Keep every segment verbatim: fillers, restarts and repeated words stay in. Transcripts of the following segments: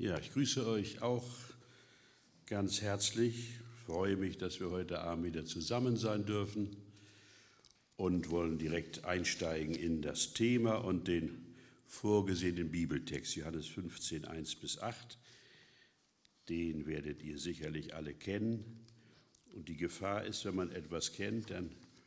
Ja, ich grüße euch auch ganz herzlich. Ich freue mich, dass wir heute Abend wieder zusammen sein dürfen und wollen direkt einsteigen in das Thema und den vorgesehenen Bibeltext, Johannes fünfzehn, eins bis acht. Den werdet ihr sicherlich alle kennen. Und die Gefahr ist, wenn man etwas kennt, dann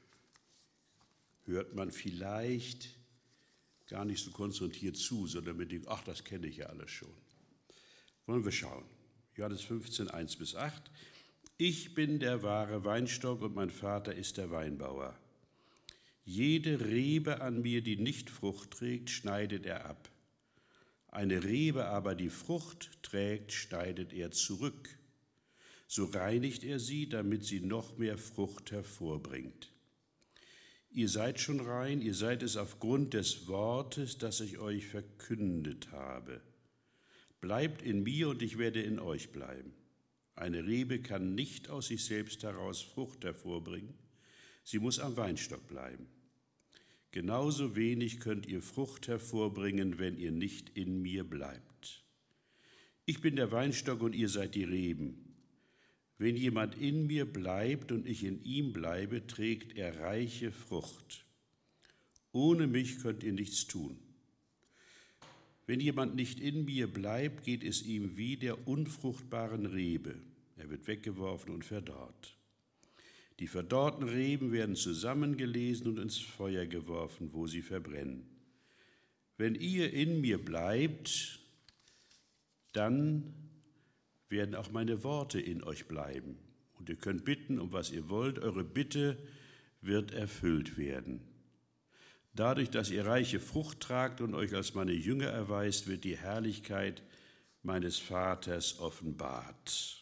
hört man vielleicht gar nicht so konzentriert zu, sondern mit dem, ach, das kenne ich ja alles schon. Wollen wir schauen. Johannes fünfzehn, eins bis acht. Ich bin der wahre Weinstock und mein Vater ist der Weinbauer. Jede Rebe an mir, die nicht Frucht trägt, schneidet er ab. Eine Rebe aber, die Frucht trägt, schneidet er zurück. So reinigt er sie, damit sie noch mehr Frucht hervorbringt. Ihr seid schon rein, ihr seid es aufgrund des Wortes, das ich euch verkündet habe. Bleibt in mir und ich werde in euch bleiben. Eine Rebe kann nicht aus sich selbst heraus Frucht hervorbringen, sie muss am Weinstock bleiben. Genauso wenig könnt ihr Frucht hervorbringen, wenn ihr nicht in mir bleibt. Ich bin der Weinstock und ihr seid die Reben. Wenn jemand in mir bleibt und ich in ihm bleibe, trägt er reiche Frucht. Ohne mich könnt ihr nichts tun. Wenn jemand nicht in mir bleibt, geht es ihm wie der unfruchtbaren Rebe. Er wird weggeworfen und verdorrt. Die verdorrten Reben werden zusammengelesen und ins Feuer geworfen, wo sie verbrennen. Wenn ihr in mir bleibt, dann werden auch meine Worte in euch bleiben. Und ihr könnt bitten, um was ihr wollt. Eure Bitte wird erfüllt werden. Dadurch, dass ihr reiche Frucht tragt und euch als meine Jünger erweist, wird die Herrlichkeit meines Vaters offenbart.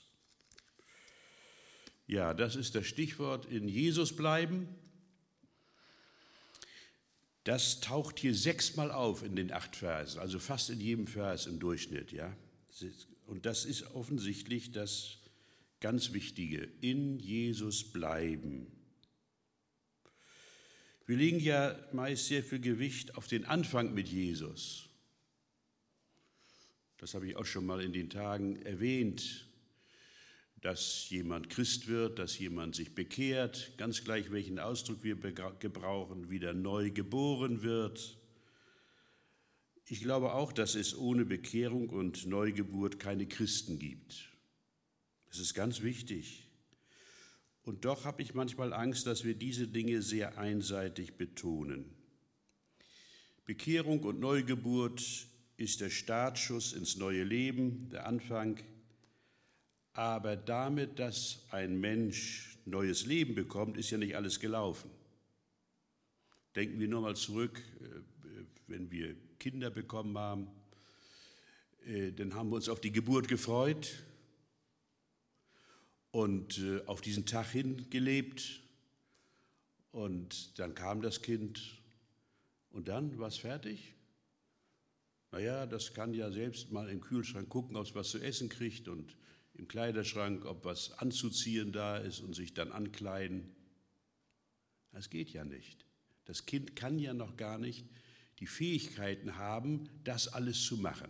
Ja, das ist das Stichwort in Jesus bleiben. Das taucht hier sechsmal auf in den acht Versen, also fast in jedem Vers im Durchschnitt, ja. Und das ist offensichtlich das ganz Wichtige, in Jesus bleiben. Wir legen ja meist sehr viel Gewicht auf den Anfang mit Jesus. Das habe ich auch schon mal in den Tagen erwähnt, dass jemand Christ wird, dass jemand sich bekehrt, ganz gleich welchen Ausdruck wir gebrauchen, wieder neu geboren wird. Ich glaube auch, dass es ohne Bekehrung und Neugeburt keine Christen gibt. Das ist ganz wichtig. Und doch habe ich manchmal Angst, dass wir diese Dinge sehr einseitig betonen. Bekehrung und Neugeburt ist der Startschuss ins neue Leben, der Anfang. Aber damit, dass ein Mensch neues Leben bekommt, ist ja nicht alles gelaufen. Denken wir nur mal zurück, wenn wir Kinder bekommen haben, dann haben wir uns auf die Geburt gefreut und auf diesen Tag hingelebt. Und dann kam das Kind und dann war es fertig. Naja, das kann ja selbst mal im Kühlschrank gucken, ob es was zu essen kriegt und im Kleiderschrank, ob was anzuziehen da ist und sich dann ankleiden. Das geht ja nicht. Das Kind kann ja noch gar nicht die Fähigkeiten haben, das alles zu machen.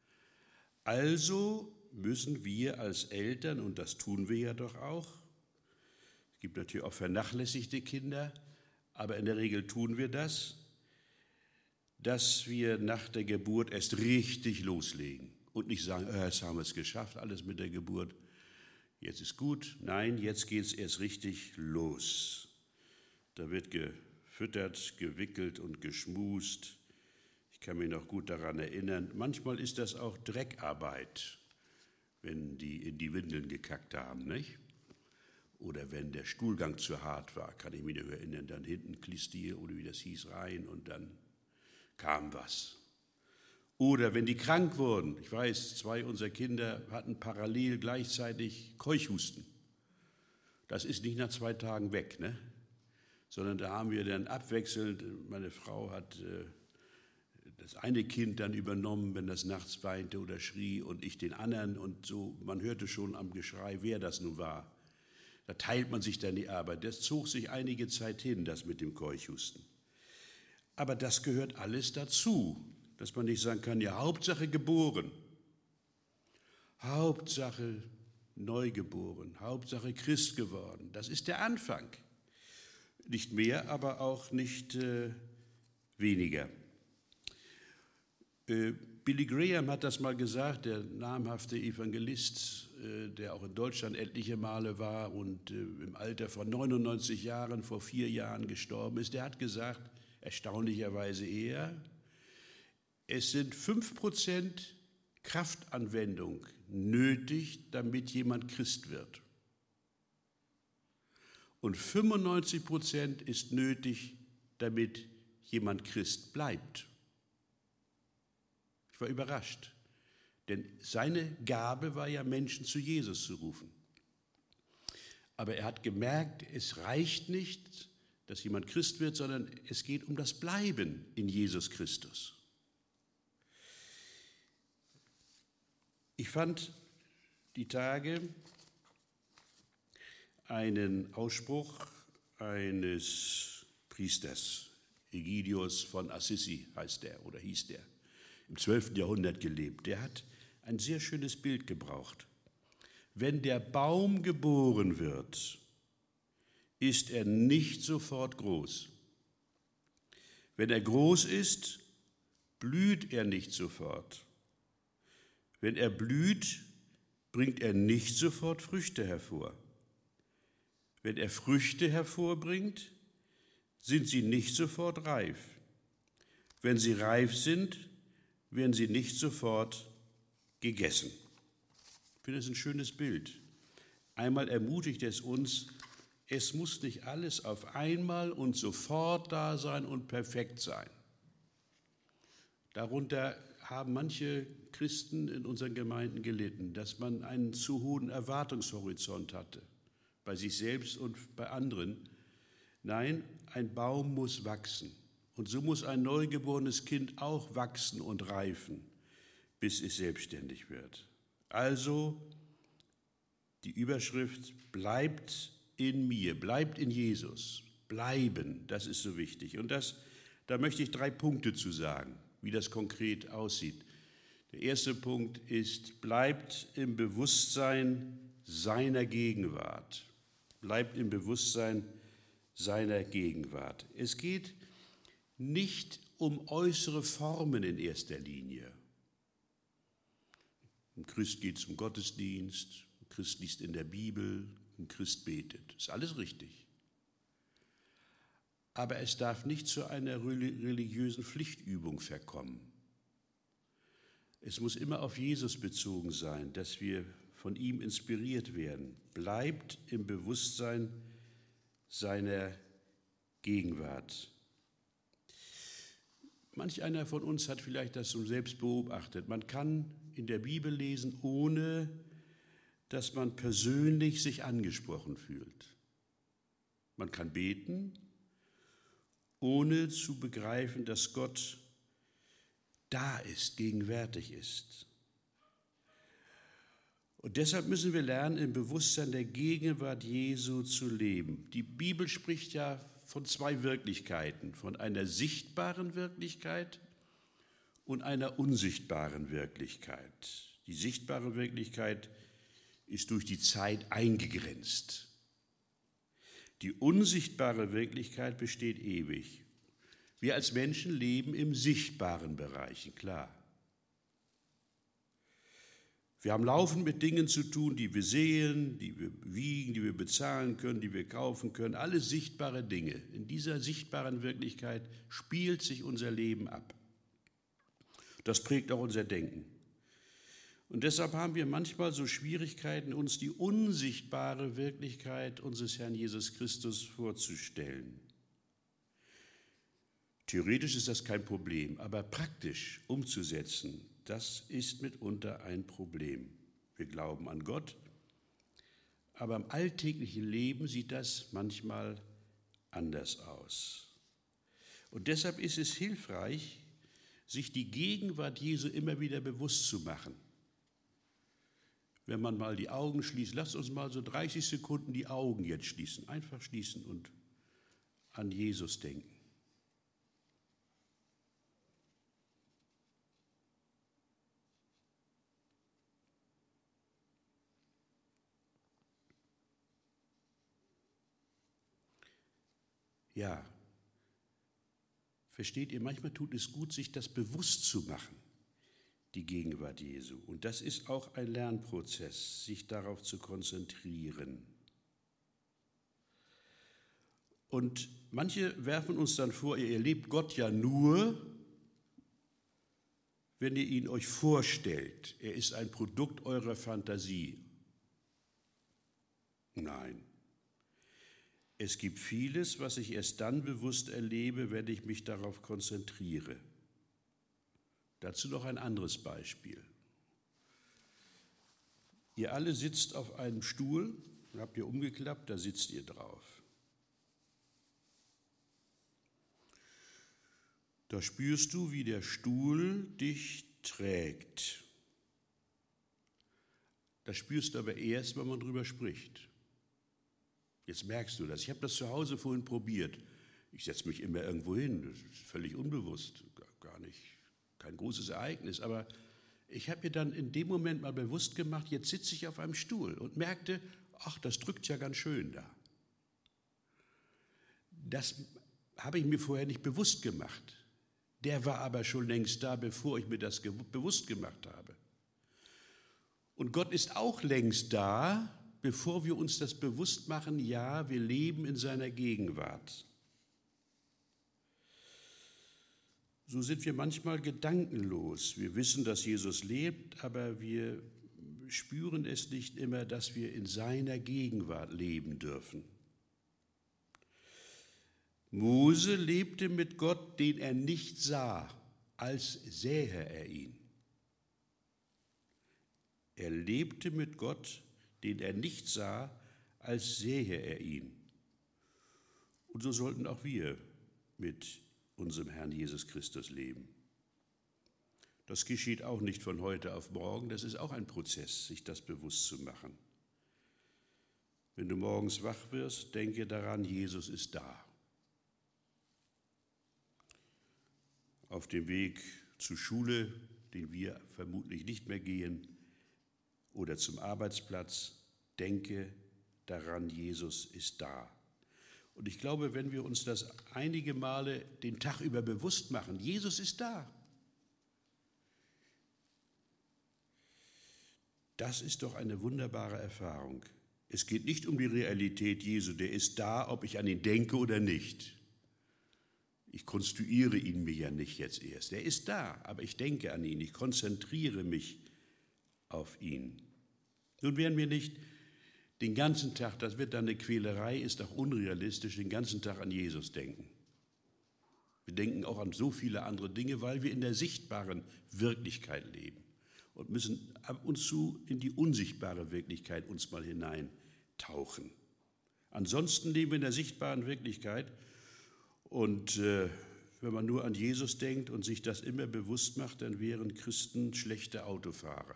Also müssen wir als Eltern, und das tun wir ja doch auch, es gibt natürlich auch vernachlässigte Kinder, aber in der Regel tun wir das, dass wir nach der Geburt erst richtig loslegen und nicht sagen, äh, jetzt haben wir es geschafft, alles mit der Geburt, jetzt ist gut. Nein, jetzt geht es erst richtig los. Da wird gefüttert, gewickelt und geschmust. Ich kann mich noch gut daran erinnern, manchmal ist das auch Dreckarbeit, wenn die in die Windeln gekackt haben, nicht? Oder wenn der Stuhlgang zu hart war, kann ich mich noch erinnern, dann hinten Klistier oder wie das hieß rein und dann kam was. Oder wenn die krank wurden, ich weiß, zwei unserer Kinder hatten parallel gleichzeitig Keuchhusten. Das ist nicht nach zwei Tagen weg, ne? Sondern da haben wir dann abwechselnd, meine Frau hat äh, das eine Kind dann übernommen, wenn das nachts weinte oder schrie und ich den anderen und so, man hörte schon am Geschrei, wer das nun war. Da teilt man sich dann die Arbeit. Das zog sich einige Zeit hin, das mit dem Keuchhusten. Aber das gehört alles dazu, dass man nicht sagen kann, ja, Hauptsache geboren. Hauptsache neugeboren, Hauptsache Christ geworden. Das ist der Anfang. Nicht mehr, aber auch nicht äh, weniger. Äh, Billy Graham hat das mal gesagt, der namhafte Evangelist, äh, der auch in Deutschland etliche Male war und äh, im Alter von neunundneunzig Jahren, vor vier Jahren gestorben ist. Der hat gesagt, erstaunlicherweise eher, es sind fünf Prozent Kraftanwendung nötig, damit jemand Christ wird. Und fünfundneunzig Prozent ist nötig, damit jemand Christ bleibt. Ich war überrascht, denn seine Gabe war ja, Menschen zu Jesus zu rufen. Aber er hat gemerkt, es reicht nicht, dass jemand Christ wird, sondern es geht um das Bleiben in Jesus Christus. Ich fand die Tage einen Ausspruch eines Priesters, Egidius von Assisi heißt er oder hieß der, im zwölften Jahrhundert gelebt. Der hat ein sehr schönes Bild gebraucht. Wenn der Baum geboren wird, ist er nicht sofort groß. Wenn er groß ist, blüht er nicht sofort. Wenn er blüht, bringt er nicht sofort Früchte hervor. Wenn er Früchte hervorbringt, sind sie nicht sofort reif. Wenn sie reif sind, werden sie nicht sofort gegessen. Ich finde das ein schönes Bild. Einmal ermutigt es uns, es muss nicht alles auf einmal und sofort da sein und perfekt sein. Darunter haben manche Christen in unseren Gemeinden gelitten, dass man einen zu hohen Erwartungshorizont hatte, bei sich selbst und bei anderen. Nein, ein Baum muss wachsen. Und so muss ein neugeborenes Kind auch wachsen und reifen, bis es selbstständig wird. Also die Überschrift bleibt in mir, bleibt in Jesus. Bleiben, das ist so wichtig. Und das, da möchte ich drei Punkte zu sagen, wie das konkret aussieht. Der erste Punkt ist, bleibt im Bewusstsein seiner Gegenwart. Bleibt im Bewusstsein seiner Gegenwart. Es geht nicht um äußere Formen in erster Linie. Ein Christ geht zum Gottesdienst, ein Christ liest in der Bibel, ein Christ betet. Das ist alles richtig. Aber es darf nicht zu einer religiösen Pflichtübung verkommen. Es muss immer auf Jesus bezogen sein, dass wir von ihm inspiriert werden. Bleibt im Bewusstsein seiner Gegenwart. Manch einer von uns hat vielleicht das so selbst beobachtet. Man kann in der Bibel lesen, ohne dass man persönlich sich angesprochen fühlt. Man kann beten, ohne zu begreifen, dass Gott da ist, gegenwärtig ist. Und deshalb müssen wir lernen, im Bewusstsein der Gegenwart Jesu zu leben. Die Bibel spricht ja von zwei Wirklichkeiten, von einer sichtbaren Wirklichkeit und einer unsichtbaren Wirklichkeit. Die sichtbare Wirklichkeit ist durch die Zeit eingegrenzt. Die unsichtbare Wirklichkeit besteht ewig. Wir als Menschen leben im sichtbaren Bereich, klar. Wir haben laufend mit Dingen zu tun, die wir sehen, die wir wiegen, die wir bezahlen können, die wir kaufen können. Alles sichtbare Dinge. In dieser sichtbaren Wirklichkeit spielt sich unser Leben ab. Das prägt auch unser Denken. Und deshalb haben wir manchmal so Schwierigkeiten, uns die unsichtbare Wirklichkeit unseres Herrn Jesus Christus vorzustellen. Theoretisch ist das kein Problem, aber praktisch umzusetzen, das ist mitunter ein Problem. Wir glauben an Gott, aber im alltäglichen Leben sieht das manchmal anders aus. Und deshalb ist es hilfreich, sich die Gegenwart Jesu immer wieder bewusst zu machen. Wenn man mal die Augen schließt, lasst uns mal so dreißig Sekunden die Augen jetzt schließen, einfach schließen und an Jesus denken. Ja, versteht ihr, manchmal tut es gut, sich das bewusst zu machen, die Gegenwart Jesu. Und das ist auch ein Lernprozess, sich darauf zu konzentrieren. Und manche werfen uns dann vor, ihr erlebt Gott ja nur, wenn ihr ihn euch vorstellt. Er ist ein Produkt eurer Fantasie. Nein. Es gibt vieles, was ich erst dann bewusst erlebe, wenn ich mich darauf konzentriere. Dazu noch ein anderes Beispiel. Ihr alle sitzt auf einem Stuhl, habt ihr umgeklappt, da sitzt ihr drauf. Da spürst du, wie der Stuhl dich trägt. Das spürst du aber erst, wenn man drüber spricht. Jetzt merkst du das. Ich habe das zu Hause vorhin probiert. Ich setze mich immer irgendwo hin, das ist völlig unbewusst, gar nicht, kein großes Ereignis. Aber ich habe mir dann in dem Moment mal bewusst gemacht, jetzt sitze ich auf einem Stuhl und merkte, ach, das drückt ja ganz schön da. Das habe ich mir vorher nicht bewusst gemacht. Der war aber schon längst da, bevor ich mir das bewusst gemacht habe. Und Gott ist auch längst da, bevor wir uns das bewusst machen, ja, wir leben in seiner Gegenwart. So sind wir manchmal gedankenlos. Wir wissen, dass Jesus lebt, aber wir spüren es nicht immer, dass wir in seiner Gegenwart leben dürfen. Mose lebte mit Gott, den er nicht sah, als sähe er ihn. Er lebte mit Gott, den er nicht sah, als sähe er ihn. Und so sollten auch wir mit unserem Herrn Jesus Christus leben. Das geschieht auch nicht von heute auf morgen, das ist auch ein Prozess, sich das bewusst zu machen. Wenn du morgens wach wirst, denke daran, Jesus ist da. Auf dem Weg zur Schule, den wir vermutlich nicht mehr gehen, oder zum Arbeitsplatz, denke daran, Jesus ist da. Und ich glaube, wenn wir uns das einige Male den Tag über bewusst machen, Jesus ist da. Das ist doch eine wunderbare Erfahrung. Es geht nicht um die Realität Jesu, der ist da, ob ich an ihn denke oder nicht. Ich konstruiere ihn mir ja nicht jetzt erst. Er ist da, aber ich denke an ihn, ich konzentriere mich auf ihn. Nun werden wir nicht den ganzen Tag, das wird dann eine Quälerei, ist auch unrealistisch, den ganzen Tag an Jesus denken. Wir denken auch an so viele andere Dinge, weil wir in der sichtbaren Wirklichkeit leben und müssen ab und zu in die unsichtbare Wirklichkeit uns mal hineintauchen. Ansonsten leben wir in der sichtbaren Wirklichkeit und äh, wenn man nur an Jesus denkt und sich das immer bewusst macht, dann wären Christen schlechte Autofahrer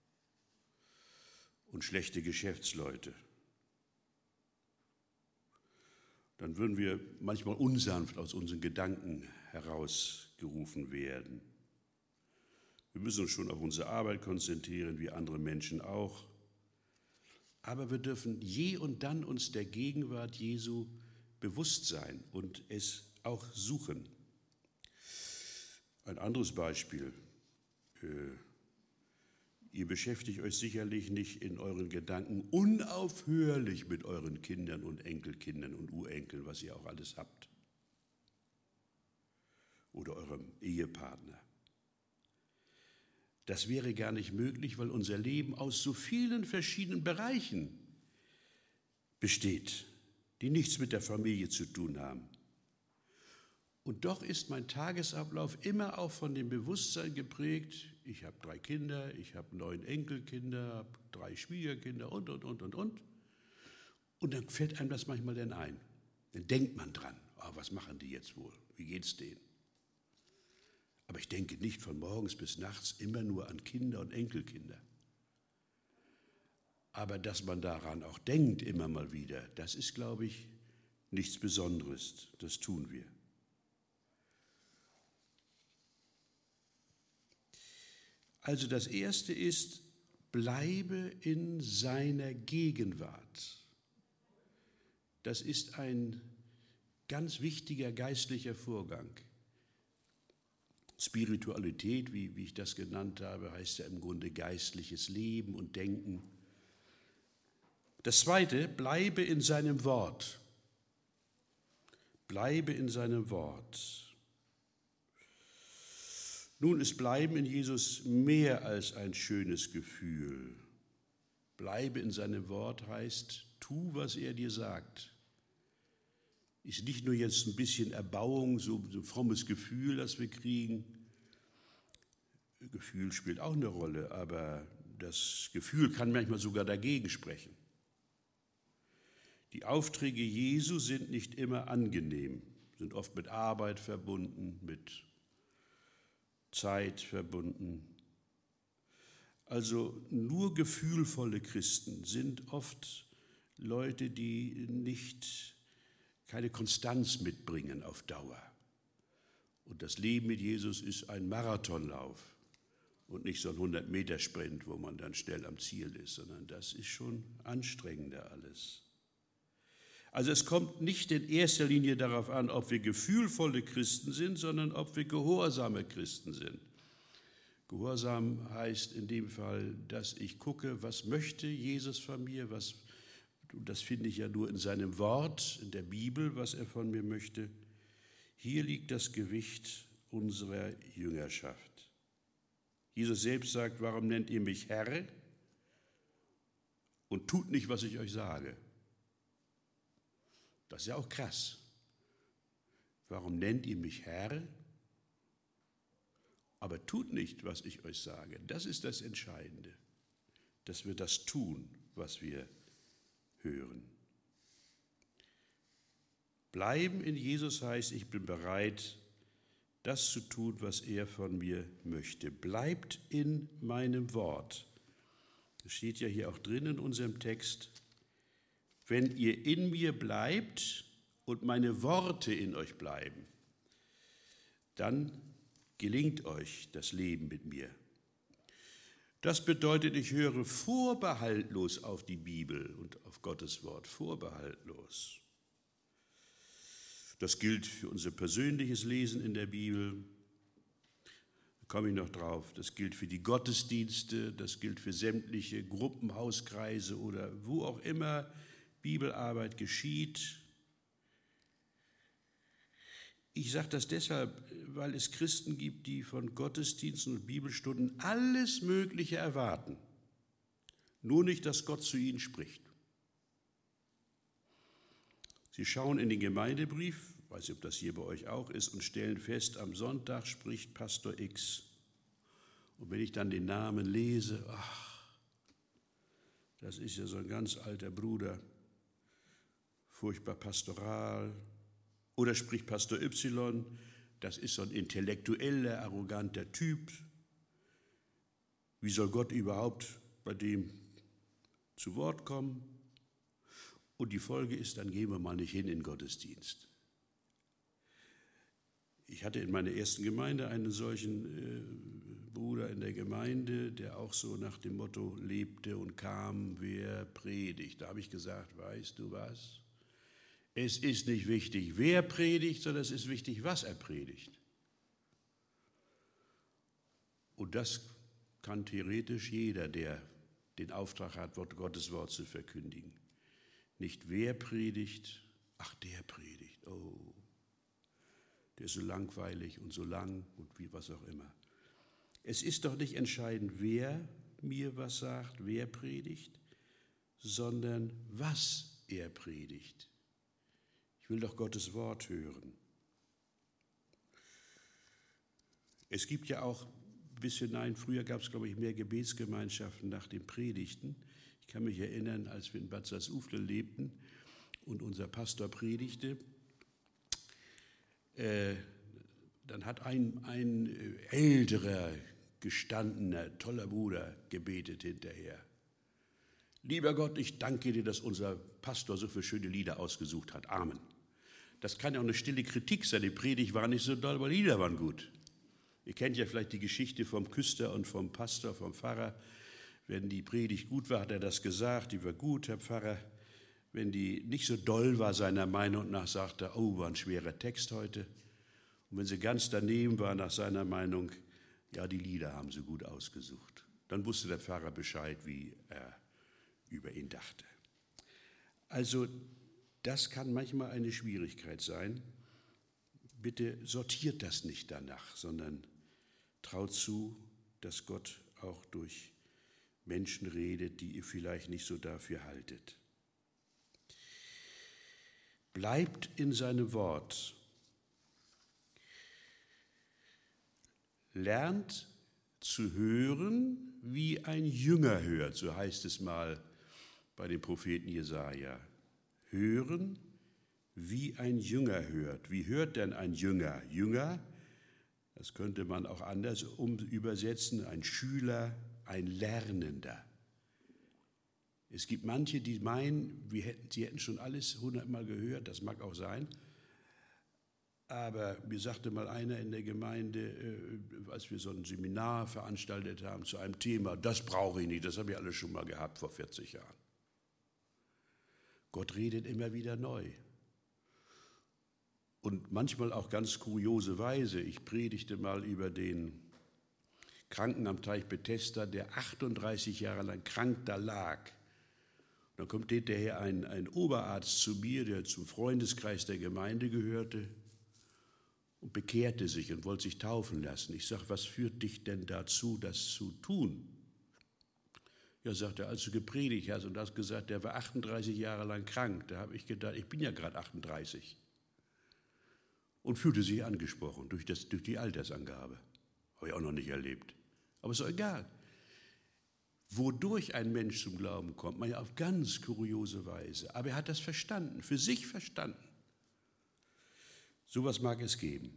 und schlechte Geschäftsleute. Dann würden wir manchmal unsanft aus unseren Gedanken herausgerufen werden. Wir müssen uns schon auf unsere Arbeit konzentrieren, wie andere Menschen auch. Aber wir dürfen je und dann uns der Gegenwart Jesu bewusst sein und es auch suchen. Ein anderes Beispiel. Äh, Ihr beschäftigt euch sicherlich nicht in euren Gedanken unaufhörlich mit euren Kindern und Enkelkindern und Urenkeln, was ihr auch alles habt. Oder eurem Ehepartner. Das wäre gar nicht möglich, weil unser Leben aus so vielen verschiedenen Bereichen besteht, die nichts mit der Familie zu tun haben. Und doch ist mein Tagesablauf immer auch von dem Bewusstsein geprägt, ich habe drei Kinder, ich habe neun Enkelkinder, habe drei Schwiegerkinder und, und, und, und, und. Und dann fällt einem das manchmal dann ein. Dann denkt man dran, oh, was machen die jetzt wohl, wie geht's denen? Aber ich denke nicht von morgens bis nachts immer nur an Kinder und Enkelkinder. Aber dass man daran auch denkt immer mal wieder, das ist, glaube ich, nichts Besonderes, das tun wir. Also das Erste ist, bleibe in seiner Gegenwart. Das ist ein Ganz wichtiger geistlicher Vorgang. Spiritualität, wie, wie ich das genannt habe, heißt ja im Grunde geistliches Leben und Denken. Das Zweite, bleibe in seinem Wort. Bleibe in seinem Wort. Nun ist Bleiben in Jesus mehr als ein schönes Gefühl. Bleibe in seinem Wort heißt, tu, was er dir sagt. Ist nicht nur jetzt ein bisschen Erbauung, so ein frommes Gefühl, das wir kriegen. Gefühl spielt auch eine Rolle, aber das Gefühl kann manchmal sogar dagegen sprechen. Die Aufträge Jesu sind nicht immer angenehm, sind oft mit Arbeit verbunden, mit Zeit verbunden. Also nur gefühlvolle Christen sind oft Leute, die nicht keine Konstanz mitbringen auf Dauer. Und das Leben mit Jesus ist ein Marathonlauf und nicht so ein hundert-Meter-Sprint, wo man dann schnell am Ziel ist, sondern das ist schon anstrengender alles. Also es kommt nicht in erster Linie darauf an, ob wir gefühlvolle Christen sind, sondern ob wir gehorsame Christen sind. Gehorsam heißt in dem Fall, dass ich gucke, was möchte Jesus von mir, was, das finde ich ja nur in seinem Wort, in der Bibel, was er von mir möchte. Hier liegt das Gewicht unserer Jüngerschaft. Jesus selbst sagt, warum nennt ihr mich Herr und tut nicht, was ich euch sage? Das ist ja auch krass. Warum nennt ihr mich Herr, aber tut nicht, was ich euch sage? Das ist das Entscheidende, dass wir das tun, was wir hören. Bleiben in Jesus heißt, ich bin bereit, das zu tun, was er von mir möchte. Bleibt in meinem Wort. Das steht ja hier auch drin in unserem Text. Wenn ihr in mir bleibt und meine Worte in euch bleiben, dann gelingt euch das Leben mit mir. Das bedeutet, ich höre vorbehaltlos auf die Bibel und auf Gottes Wort, vorbehaltlos. Das gilt für unser persönliches Lesen in der Bibel, da komme ich noch drauf. Das gilt für die Gottesdienste, das gilt für sämtliche Gruppen, Hauskreise oder wo auch immer Bibelarbeit geschieht. Ich sage das deshalb, weil es Christen gibt, die von Gottesdiensten und Bibelstunden alles Mögliche erwarten, nur nicht, dass Gott zu ihnen spricht. Sie schauen in den Gemeindebrief, ich weiß nicht, ob das hier bei euch auch ist, und stellen fest, am Sonntag spricht Pastor X. Und wenn ich dann den Namen lese, ach, das ist ja so ein ganz alter Bruder, furchtbar pastoral. Oder spricht Pastor Y, das ist so ein intellektueller, arroganter Typ. Wie soll Gott überhaupt bei dem zu Wort kommen? Und die Folge ist, dann gehen wir mal nicht hin in den Gottesdienst. Ich hatte in meiner ersten Gemeinde einen solchen äh, Bruder in der Gemeinde, der auch so nach dem Motto lebte und kam, wer predigt. Da habe ich gesagt, weißt du was? Es ist nicht wichtig, wer predigt, sondern es ist wichtig, was er predigt. Und das kann theoretisch jeder, der den Auftrag hat, Gottes Wort zu verkündigen. Nicht wer predigt, ach der predigt, oh, der ist so langweilig und so lang und wie was auch immer. Es ist doch nicht entscheidend, wer mir was sagt, wer predigt, sondern was er predigt. Ich will doch Gottes Wort hören. Es gibt ja auch bis hinein, früher gab es, glaube ich, mehr Gebetsgemeinschaften nach den Predigten. Ich kann mich erinnern, als wir in Bad Salzuflen lebten und unser Pastor predigte, äh, dann hat ein, ein älterer, gestandener, toller Bruder gebetet hinterher. Lieber Gott, ich danke dir, dass unser Pastor so viele schöne Lieder ausgesucht hat. Amen. Das kann ja auch eine stille Kritik sein. Die Predigt war nicht so doll, aber die Lieder waren gut. Ihr kennt ja vielleicht die Geschichte vom Küster und vom Pastor, vom Pfarrer. Wenn die Predigt gut war, hat er das gesagt, die war gut, Herr Pfarrer. wenn die nicht so doll war, seiner Meinung nach, sagte er, oh, war ein schwerer Text heute. Und wenn sie ganz daneben war, nach seiner Meinung, ja, die Lieder haben sie gut ausgesucht. Dann wusste der Pfarrer Bescheid, wie er über ihn dachte. Also das kann manchmal eine Schwierigkeit sein. Bitte sortiert das nicht danach, sondern traut zu, dass Gott auch durch Menschen redet, die ihr vielleicht nicht so dafür haltet. Bleibt in seinem Wort. Lernt zu hören, wie ein Jünger hört, so heißt es mal bei dem Propheten Jesaja. Hören, wie ein Jünger hört. Wie hört denn ein Jünger? Jünger, das könnte man auch anders um übersetzen, ein Schüler, ein Lernender. Es gibt manche, die meinen, wir hätten, sie hätten schon alles hundertmal gehört, das mag auch sein. Aber mir sagte mal einer in der Gemeinde, äh, als wir so ein Seminar veranstaltet haben zu einem Thema, das brauche ich nicht, das habe ich alles schon mal gehabt vor vierzig Jahren. Gott redet immer wieder neu. Und manchmal auch ganz kuriose Weise. Ich predigte mal über den Kranken am Teich Bethesda, der achtunddreißig Jahre lang krank da lag. Und dann kommt hinterher ein, ein Oberarzt zu mir, der zum Freundeskreis der Gemeinde gehörte, und bekehrte sich und wollte sich taufen lassen. Ich sage, was führt dich denn dazu, das zu tun? Ja, sagt er, als du gepredigt hast und hast gesagt, der war achtunddreißig Jahre lang krank, da habe ich gedacht, ich bin ja gerade achtunddreißig. Und fühlte sich angesprochen durch, das, durch die Altersangabe. Habe ich auch noch nicht erlebt. Aber ist doch egal. Wodurch ein Mensch zum Glauben kommt, man ja auf ganz kuriose Weise. Aber er hat das verstanden, für sich verstanden. Sowas mag es geben.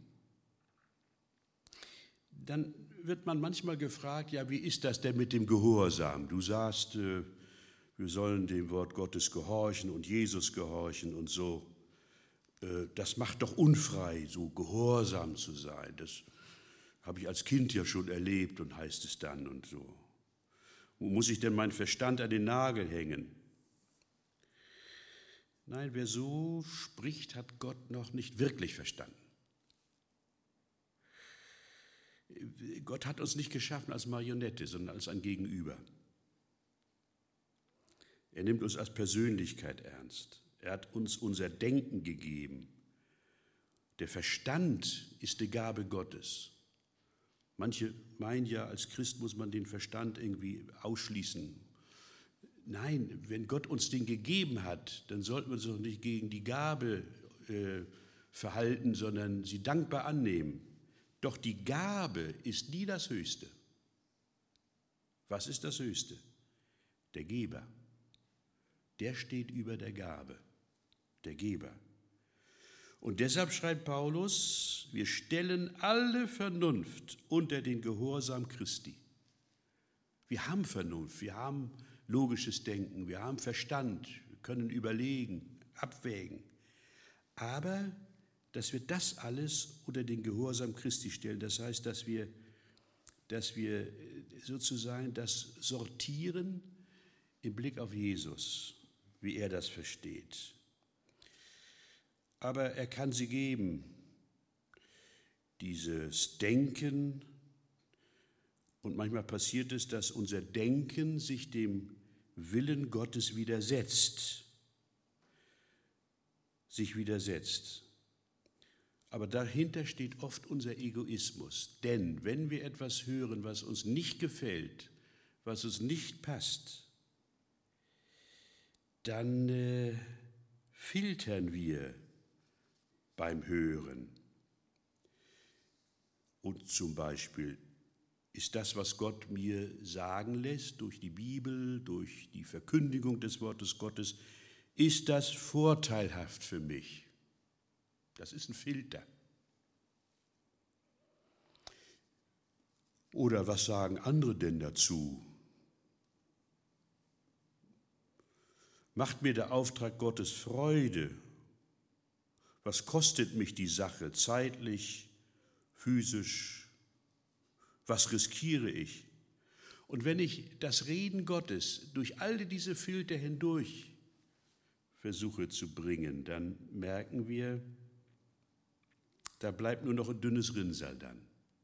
Dann wird man manchmal gefragt, ja, wie ist das denn mit dem Gehorsam? Du sagst, äh, wir sollen dem Wort Gottes gehorchen und Jesus gehorchen und so. Äh, das macht doch unfrei, so gehorsam zu sein. Das habe ich als Kind ja schon erlebt und heißt es dann und so. Wo muss ich denn meinen Verstand an den Nagel hängen? Nein, wer so spricht, hat Gott noch nicht wirklich verstanden. Gott hat uns nicht geschaffen als Marionette, sondern als ein Gegenüber. Er nimmt uns als Persönlichkeit ernst. Er hat uns unser Denken gegeben. Der Verstand ist die Gabe Gottes. Manche meinen ja, als Christ muss man den Verstand irgendwie ausschließen. Nein, wenn Gott uns den gegeben hat, dann sollten wir uns doch nicht gegen die Gabe äh, verhalten, sondern sie dankbar annehmen. Doch die Gabe ist nie das Höchste. Was ist das Höchste? Der Geber. Der steht über der Gabe, der Geber. Und deshalb schreibt Paulus, wir stellen alle Vernunft unter den Gehorsam Christi. Wir haben Vernunft, wir haben logisches Denken, wir haben Verstand, wir können überlegen, abwägen. Aber dass wir das alles unter den Gehorsam Christi stellen, das heißt, dass wir, dass wir sozusagen das sortieren im Blick auf Jesus, wie er das versteht. Aber er kann sie geben, dieses Denken. Und manchmal passiert es, dass unser Denken sich dem Willen Gottes widersetzt. Sich widersetzt. Aber dahinter steht oft unser Egoismus. Denn wenn wir etwas hören, was uns nicht gefällt, was uns nicht passt, dann äh, filtern wir beim Hören. Und zum Beispiel, ist das, was Gott mir sagen lässt, durch die Bibel, durch die Verkündigung des Wortes Gottes, ist das vorteilhaft für mich? Das ist ein Filter. Oder was sagen andere denn dazu? Macht mir der Auftrag Gottes Freude? Was kostet mich die Sache zeitlich, physisch? Was riskiere ich? Und wenn ich das Reden Gottes durch all diese Filter hindurch versuche zu bringen, dann merken wir, da bleibt nur noch ein dünnes Rinnsal dann.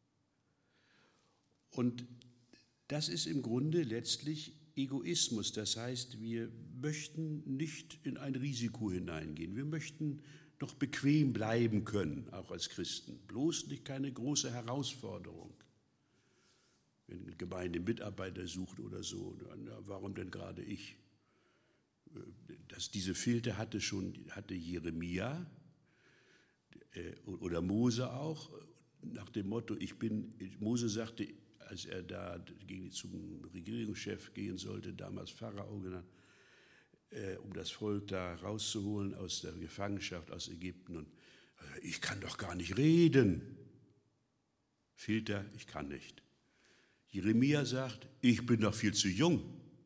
Und das ist im Grunde letztlich Egoismus. Das heißt, wir möchten nicht in ein Risiko hineingehen. Wir möchten doch bequem bleiben können, auch als Christen. Bloß nicht keine große Herausforderung. Wenn eine Gemeinde Mitarbeiter sucht oder so, na, warum denn gerade ich? Das, diese Filter hatte schon hatte Jeremia äh, oder Mose auch, nach dem Motto, ich bin, Mose sagte, als er da gegen, zum Regierungschef gehen sollte, damals Pharao genannt, äh, um das Volk da rauszuholen aus der Gefangenschaft aus Ägypten. Und äh, ich kann doch gar nicht reden. Filter, ich kann nicht. Jeremia sagt, ich bin doch viel zu jung.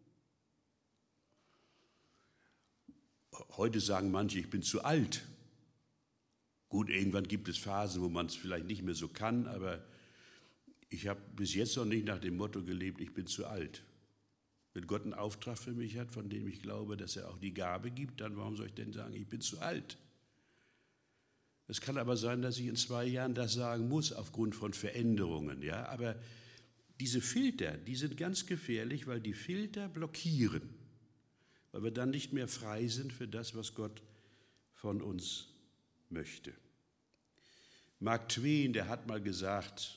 Heute sagen manche, ich bin zu alt. Gut, irgendwann gibt es Phasen, wo man es vielleicht nicht mehr so kann, aber ich habe bis jetzt noch nicht nach dem Motto gelebt, ich bin zu alt. Wenn Gott einen Auftrag für mich hat, von dem ich glaube, dass er auch die Gabe gibt, dann warum soll ich denn sagen, ich bin zu alt? Es kann aber sein, dass ich in zwei Jahren das sagen muss, aufgrund von Veränderungen. Ja? Aber diese Filter, die sind ganz gefährlich, weil die Filter blockieren, weil wir dann nicht mehr frei sind für das, was Gott von uns möchte. Mark Twain, der hat mal gesagt,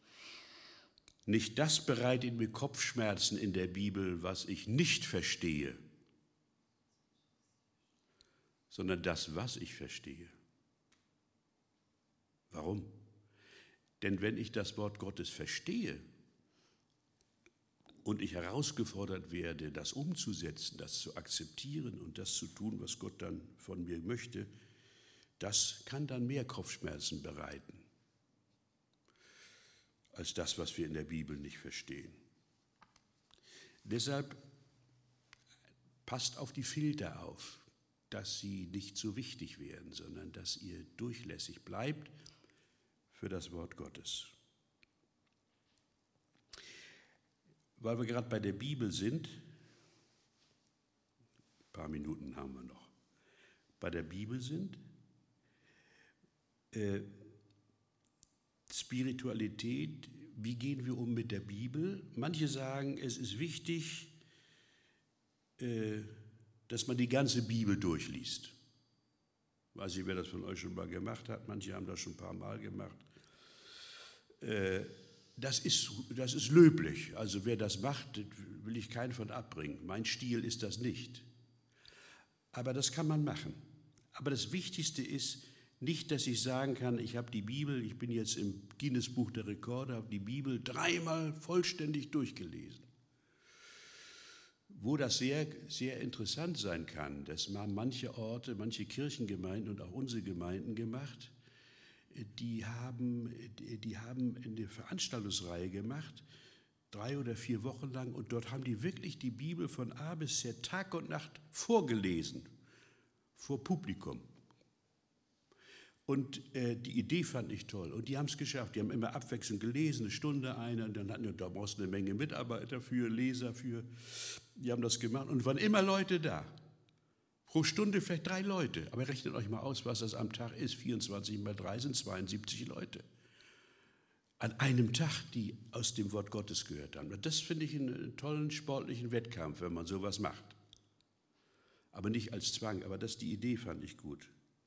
nicht das bereitet mir Kopfschmerzen in der Bibel, was ich nicht verstehe, sondern das, was ich verstehe. Warum? Denn wenn ich das Wort Gottes verstehe und ich herausgefordert werde, das umzusetzen, das zu akzeptieren und das zu tun, was Gott dann von mir möchte, das kann dann mehr Kopfschmerzen bereiten als das, was wir in der Bibel nicht verstehen. Deshalb passt auf die Filter auf, dass sie nicht so wichtig werden, sondern dass ihr durchlässig bleibt für das Wort Gottes. Weil wir gerade bei der Bibel sind, ein paar Minuten haben wir noch, bei der Bibel sind, äh, Spiritualität, wie gehen wir um mit der Bibel? Manche sagen, es ist wichtig, äh, dass man die ganze Bibel durchliest. Ich weiß nicht, wer das von euch schon mal gemacht hat, manche haben das schon ein paar Mal gemacht. Äh, das ist, das ist löblich, also wer das macht, will ich keinen von abbringen. Mein Stil ist das nicht. Aber das kann man machen. Aber das Wichtigste ist, nicht, dass ich sagen kann, ich habe die Bibel, ich bin jetzt im Guinness-Buch der Rekorde, habe die Bibel dreimal vollständig durchgelesen. Wo das sehr, sehr interessant sein kann, das haben manche Orte, manche Kirchengemeinden und auch unsere Gemeinden gemacht, die haben, die haben eine Veranstaltungsreihe gemacht, drei oder vier Wochen lang, und dort haben die wirklich die Bibel von A bis Z Tag und Nacht vorgelesen, vor Publikum. Und äh, die Idee fand ich toll. Und die haben es geschafft. Die haben immer abwechselnd gelesen, eine Stunde eine. Und dann hatten wir, da brauchst du eine Menge Mitarbeiter für, Leser für. Die haben das gemacht. Und waren immer Leute da. Pro Stunde vielleicht drei Leute. Aber rechnet euch mal aus, was das am Tag ist. vierundzwanzig mal drei sind zweiundsiebzig Leute. An einem Tag, die aus dem Wort Gottes gehört haben. Und das finde ich einen tollen sportlichen Wettkampf, wenn man sowas macht. Aber nicht als Zwang. Aber das, die Idee fand ich gut.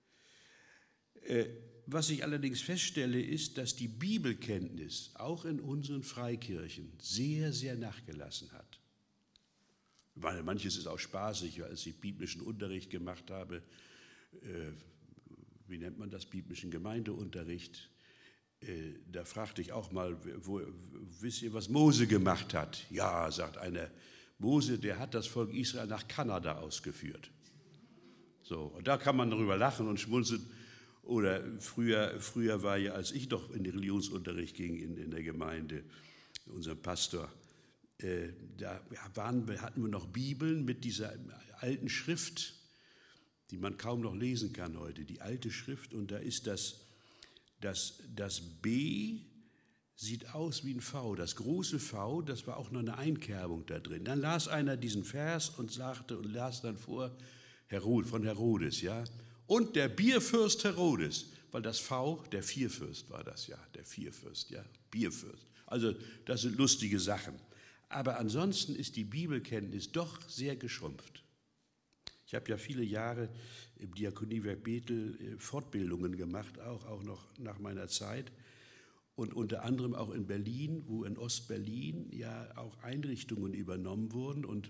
Was ich allerdings feststelle, ist, dass die Bibelkenntnis auch in unseren Freikirchen sehr, sehr nachgelassen hat. Weil manches ist auch spaßig, als ich biblischen Unterricht gemacht habe, äh, wie nennt man das, biblischen Gemeindeunterricht, äh, da fragte ich auch mal, wo, wisst ihr, was Mose gemacht hat? Ja, sagt einer, Mose, der hat das Volk Israel nach Kanada ausgeführt. So, und da kann man darüber lachen und schmunzeln. Oder früher, früher war ja, als ich noch in den Religionsunterricht ging in, in der Gemeinde, unser Pastor, äh, da waren, hatten wir noch Bibeln mit dieser alten Schrift, die man kaum noch lesen kann heute, die alte Schrift. Und da ist das, das, das B sieht aus wie ein V. Das große V, das war auch noch eine Einkerbung da drin. Dann las einer diesen Vers und sagte und las dann vor, Herod, von Herodes, ja. Und der Bierfürst Herodes, weil das V, der Vierfürst war das, ja, der Vierfürst, ja, Bierfürst. Also das sind lustige Sachen. Aber ansonsten ist die Bibelkenntnis doch sehr geschrumpft. Ich habe ja viele Jahre im Diakoniewerk Bethel Fortbildungen gemacht, auch, auch noch nach meiner Zeit. Und unter anderem auch in Berlin, wo in Ostberlin ja auch Einrichtungen übernommen wurden. Und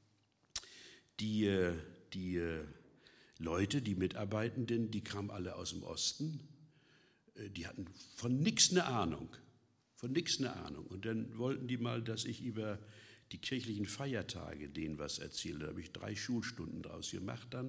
die, die Leute, die Mitarbeitenden, die kamen alle aus dem Osten. Die hatten von nichts eine Ahnung. Von nichts eine Ahnung. Und dann wollten die mal, dass ich über die kirchlichen Feiertage denen was erzähle. Da habe ich drei Schulstunden draus gemacht dann.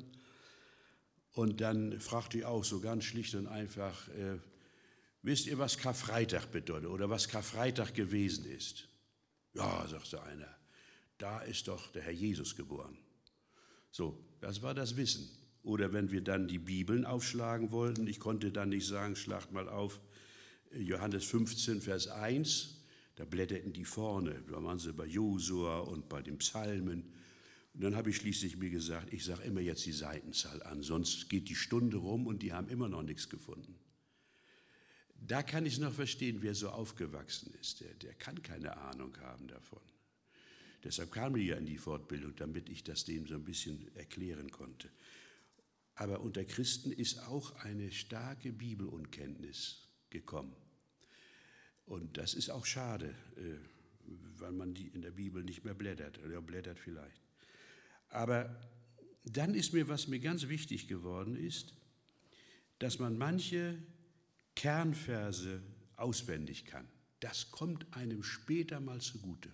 Und dann fragte ich auch so ganz schlicht und einfach, äh, wisst ihr, was Karfreitag bedeutet oder was Karfreitag gewesen ist? Ja, sagte einer, da ist doch der Herr Jesus geboren. So, das war das Wissen. Oder wenn wir dann die Bibeln aufschlagen wollten, ich konnte dann nicht sagen, schlagt mal auf, Johannes fünfzehn, Vers eins, da blätterten die vorne, da waren sie bei Josua und bei den Psalmen. Und dann habe ich schließlich mir gesagt, ich sage immer jetzt die Seitenzahl an, sonst geht die Stunde rum und die haben immer noch nichts gefunden. Da kann ich es noch verstehen, wer so aufgewachsen ist, der, der kann keine Ahnung haben davon. Deshalb kam ich ja in die Fortbildung, damit ich das denen so ein bisschen erklären konnte. Aber unter Christen ist auch eine starke Bibelunkenntnis gekommen. Und das ist auch schade, weil man die in der Bibel nicht mehr blättert, oder blättert vielleicht. Aber dann ist mir, was mir ganz wichtig geworden ist, dass man manche Kernverse auswendig kann. Das kommt einem später mal zugute.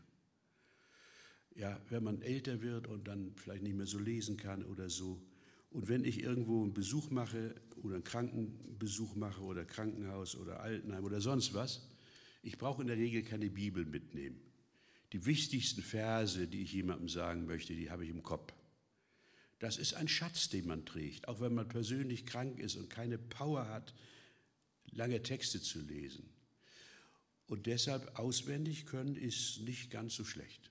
Ja, wenn man älter wird und dann vielleicht nicht mehr so lesen kann oder so. Und wenn ich irgendwo einen Besuch mache oder einen Krankenbesuch mache oder Krankenhaus oder Altenheim oder sonst was, ich brauche in der Regel keine Bibel mitnehmen. Die wichtigsten Verse, die ich jemandem sagen möchte, die habe ich im Kopf. Das ist ein Schatz, den man trägt, auch wenn man persönlich krank ist und keine Power hat, lange Texte zu lesen. Und deshalb auswendig können ist nicht ganz so schlecht.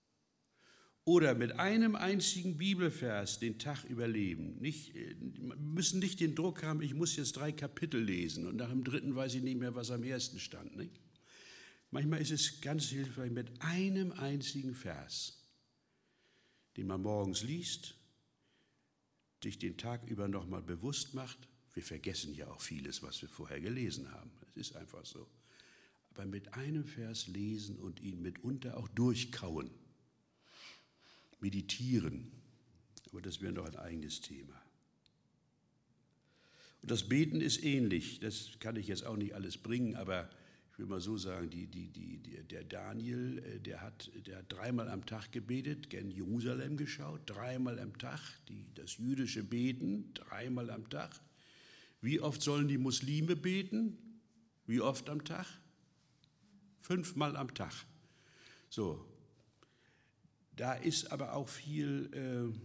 Oder mit einem einzigen Bibelvers den Tag überleben. Nicht, wir müssen nicht den Druck haben, ich muss jetzt drei Kapitel lesen und nach dem dritten weiß ich nicht mehr, was am ersten stand. Nicht? Manchmal ist es ganz hilfreich mit einem einzigen Vers, den man morgens liest, sich den Tag über nochmal bewusst macht. Wir vergessen ja auch vieles, was wir vorher gelesen haben. Es ist einfach so. Aber mit einem Vers lesen und ihn mitunter auch durchkauen. Meditieren, aber das wäre noch ein eigenes Thema. Und das Beten ist ähnlich, das kann ich jetzt auch nicht alles bringen, aber ich will mal so sagen, die, die, die, der Daniel, der hat, der hat dreimal am Tag gebetet, gen Jerusalem geschaut, dreimal am Tag, die, das jüdische Beten, dreimal am Tag. Wie oft sollen die Muslime beten? Wie oft am Tag? Fünfmal am Tag. So. Da ist aber auch viel äh,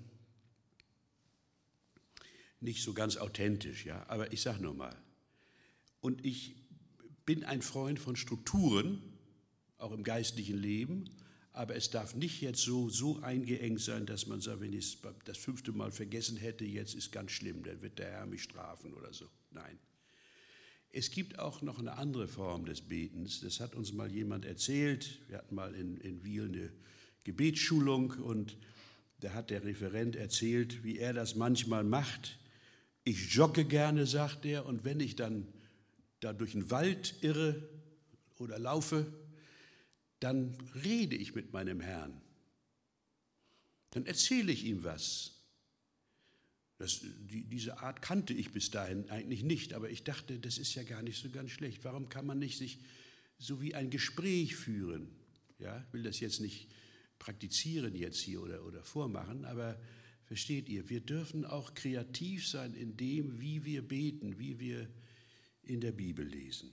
nicht so ganz authentisch, ja. Aber ich sage nur mal, und ich bin ein Freund von Strukturen, auch im geistlichen Leben, aber es darf nicht jetzt so, so eingeengt sein, dass man sagt, wenn ich es das fünfte Mal vergessen hätte, jetzt ist ganz schlimm, dann wird der Herr mich strafen oder so. Nein. Es gibt auch noch eine andere Form des Betens, das hat uns mal jemand erzählt, wir hatten mal in, in Wiel eine Gebetsschulung und da hat der Referent erzählt, wie er das manchmal macht. Ich jogge gerne, sagt er, und wenn ich dann da durch den Wald irre oder laufe, dann rede ich mit meinem Herrn. Dann erzähle ich ihm was. Das, die, diese Art kannte ich bis dahin eigentlich nicht, aber ich dachte, das ist ja gar nicht so ganz schlecht. Warum kann man nicht sich so wie ein Gespräch führen? Ja, ich will das jetzt nicht praktizieren jetzt hier oder, oder vormachen, aber versteht ihr, wir dürfen auch kreativ sein in dem, wie wir beten, wie wir in der Bibel lesen.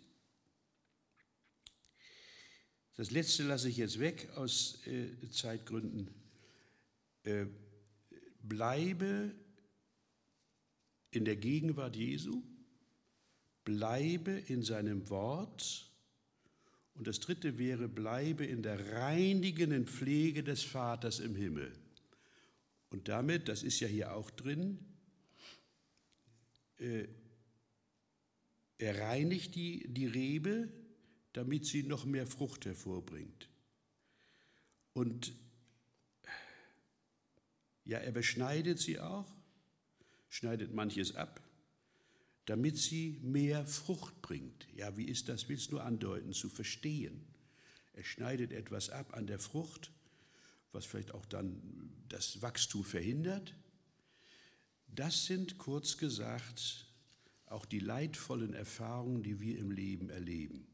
Das Letzte lasse ich jetzt weg aus äh, Zeitgründen. Äh, bleibe in der Gegenwart Jesu, bleibe in seinem Wort. Und das dritte wäre, bleibe in der reinigenden Pflege des Vaters im Himmel. Und damit, das ist ja hier auch drin, äh, er reinigt die, die Rebe, damit sie noch mehr Frucht hervorbringt. Und ja, er beschneidet sie auch, schneidet manches ab, damit sie mehr Frucht bringt. Ja, wie ist das? Will es nur andeuten, zu verstehen. Er schneidet etwas ab an der Frucht, was vielleicht auch dann das Wachstum verhindert. Das sind, kurz gesagt, auch die leidvollen Erfahrungen, die wir im Leben erleben,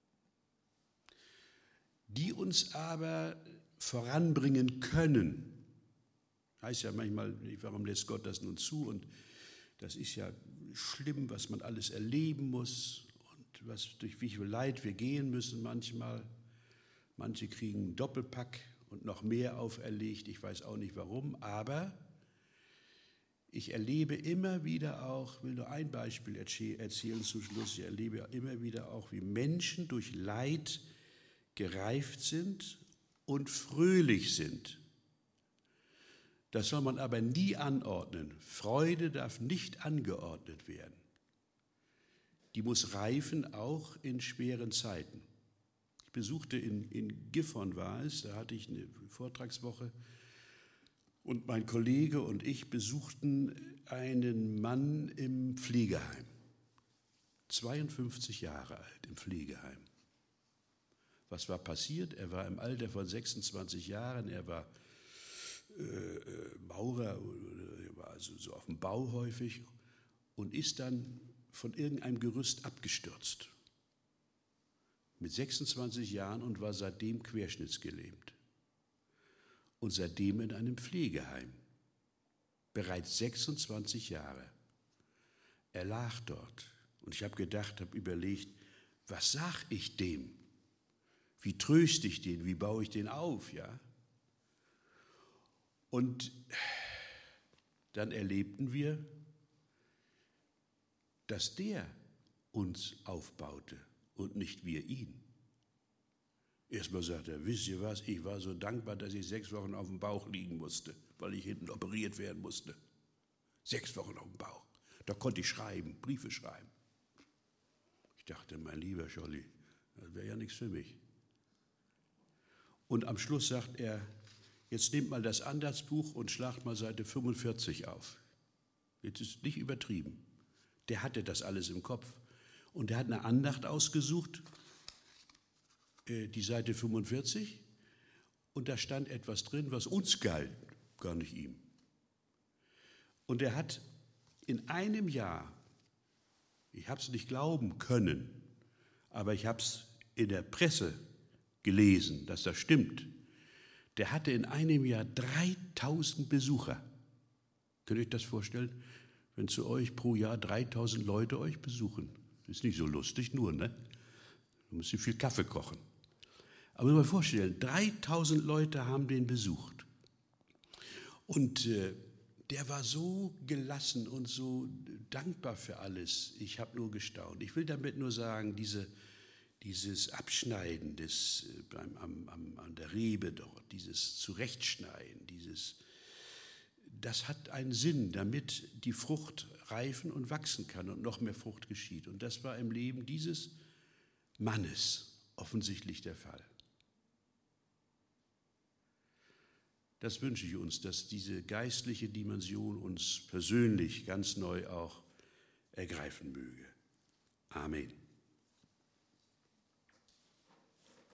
die uns aber voranbringen können. Heißt ja manchmal, warum lässt Gott das nun zu? Und das ist ja schlimm, was man alles erleben muss und was, durch wie viel Leid wir gehen müssen manchmal. Manche kriegen einen Doppelpack und noch mehr auferlegt. Ich weiß auch nicht warum, aber ich erlebe immer wieder auch, will nur ein Beispiel erzählen zum Schluss, ich erlebe immer wieder auch, wie Menschen durch Leid gereift sind und fröhlich sind. Das soll man aber nie anordnen. Freude darf nicht angeordnet werden. Die muss reifen, auch in schweren Zeiten. Ich besuchte in, in Gifhorn war es, da hatte ich eine Vortragswoche und mein Kollege und ich besuchten einen Mann im Pflegeheim. zweiundfünfzig Jahre alt im Pflegeheim. Was war passiert? Er war im Alter von sechsundzwanzig Jahren, er war äh, Maurer, er war also so auf dem Bau häufig und ist dann von irgendeinem Gerüst abgestürzt. Mit sechsundzwanzig Jahren und war seitdem querschnittsgelähmt. Und seitdem in einem Pflegeheim. Bereits sechsundzwanzig Jahre. Er lag dort. Und ich habe gedacht, habe überlegt, was sag ich dem? Wie tröste ich den? Wie baue ich den auf? Ja? Und dann erlebten wir, dass der uns aufbaute und nicht wir ihn. Erstmal sagt er, wisst ihr was, ich war so dankbar, dass ich sechs Wochen auf dem Bauch liegen musste, weil ich hinten operiert werden musste. Sechs Wochen auf dem Bauch. Da konnte ich schreiben, Briefe schreiben. Ich dachte, mein lieber Scholli, das wäre ja nichts für mich. Und am Schluss sagt er, jetzt nehmt mal das Andachtsbuch und schlagt mal Seite fünfundvierzig auf. Jetzt ist nicht übertrieben. Der hatte das alles im Kopf. Und er hat eine Andacht ausgesucht, die Seite fünfundvierzig, und da stand etwas drin, was uns galt, gar nicht ihm. Und er hat in einem Jahr, ich habe es nicht glauben können, aber ich habe es in der Presse gelesen, dass das stimmt, der hatte in einem Jahr dreitausend Besucher. Könnt ihr euch das vorstellen, wenn zu euch pro Jahr dreitausend Leute euch besuchen? Das ist nicht so lustig nur, ne? Da müsst ihr viel Kaffee kochen. Aber muss man vorstellen, dreitausend Leute haben den besucht. Und äh, der war so gelassen und so dankbar für alles. Ich habe nur gestaunt. Ich will damit nur sagen, diese, dieses Abschneiden des, äh, beim, am, am, an der Rebe dort, dieses Zurechtschneiden, dieses, das hat einen Sinn, damit die Frucht reifen und wachsen kann und noch mehr Frucht geschieht. Und das war im Leben dieses Mannes offensichtlich der Fall. Das wünsche ich uns, dass diese geistliche Dimension uns persönlich ganz neu auch ergreifen möge. Amen.